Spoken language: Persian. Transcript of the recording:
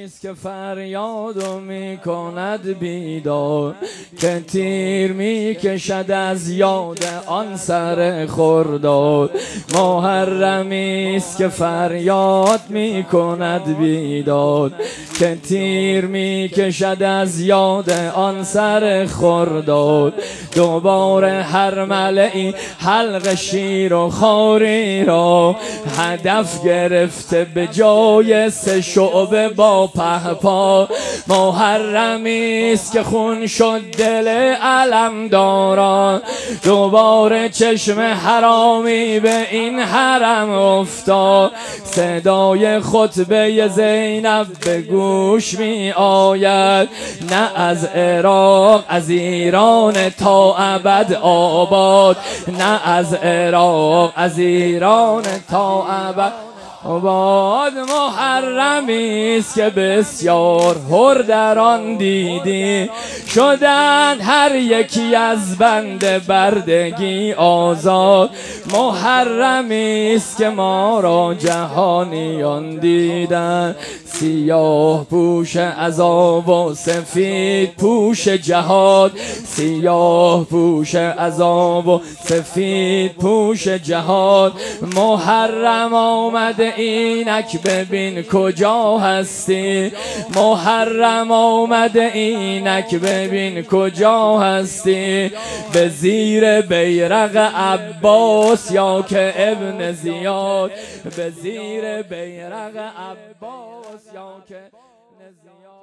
است که فریادو می کند بیدار، که تیر می کشد از یاد آن سر خرداد. محرمی است که فریاد می کند بیداد، که تیر می کشد از یاد آن سر خرداد. دوباره هر ملئی حلق شیر و خاری را هدف گرفته به جای سه شعبه با پهپا. محرمی است که خون شد دل علمداران، دوباره چشم حرامی به این حرم افتاد. صدای خطبه زینب به گوش می آید، نه از عراق از ایران تا ابد آباد، نه از عراق از ایران تا ابد آباد. محرمی است که بسیار حر در آن دیدی، شدند هر یکی از بند بردگی آزاد. محرمی است که ما را جهانیان دیدند، سیاه پوش عذاب و سفید پوش جهاد، سیاه پوش عذاب و سفید پوش جهاد. محرم آمده اینک ببین کجا هستی، محرم آمده اینک ببین کجا هستی. به زیر بیرق عباس یا که ابن زیاد، به زیر بیرق عباس یا که ابن زیاد.